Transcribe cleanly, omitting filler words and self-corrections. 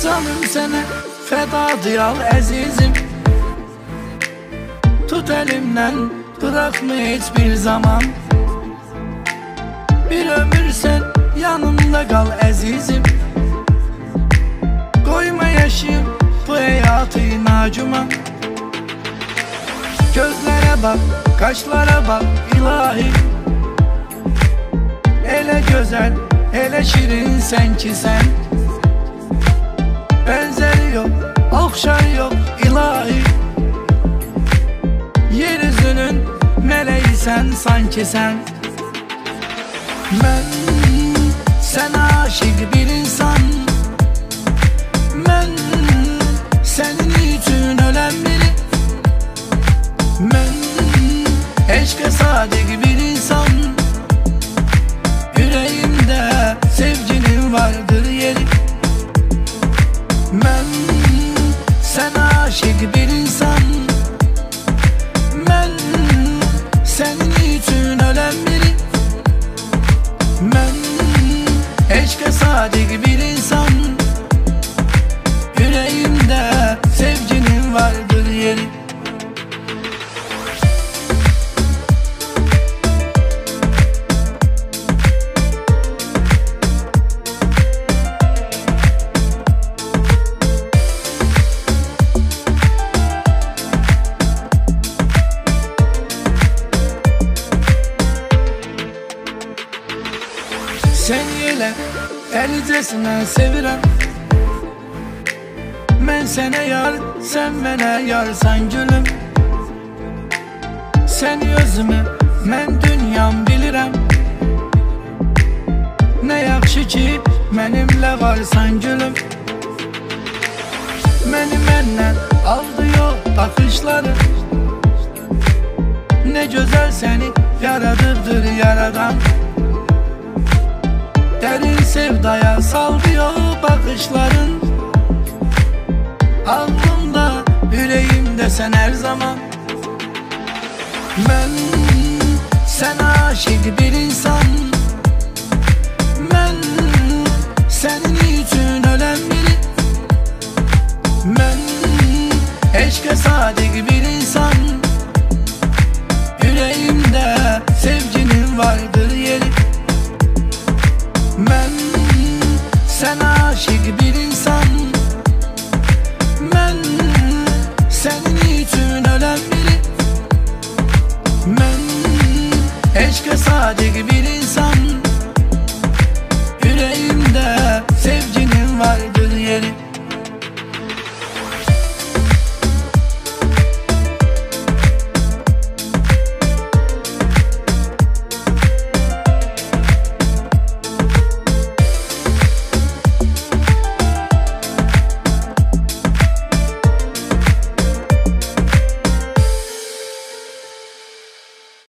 Canım sənə fədadır al əzizim. Tut elimdən, bırakma heç bir zaman. Bir ömür sen yanımda kal əzizim. Koyma yaşayım bu hayatı inacıma. Gözlere bak, kaşlara bak ilahi. Hele güzel, hele şirin sen ki sen. Benzeri yok, okşar yok ilahi. Yeryüzünün meleği sen sanki sen. Ben sana aşık bir insan. Ben senin için ölen biri. Ben eşke sadık bir insan. Yüreğimde sevginin vardır yeri. Ben sana aşık bir insan. Ben senin için ölen biri. Ben eşke sadık bir insan. Yüreğimde sevginin vardır yeri. Sen yele elicesine sevirem. Ben sene yar, sen bana yarsan gülüm. Seni özümü, ben dünyam bilirem. Ne yakşı ki benimle varsan gülüm. Beni menden aldı yok bakışları. Ne güzel seni yaradıdır yaradan. Derin sevdaya sallıyor bakışların. Aklımda, yüreğimde sen her zaman. Ben sana aşık bir insan. Ben senin için ölen biri. Ben eşke sadık bir insan. Yüreğimde sevginin vardır yeri. Ben sana aşık bir insan. Ben senin için ölen biri. Ben eşke sadık bir insan. Yüreğimde sevginin vardır yeri.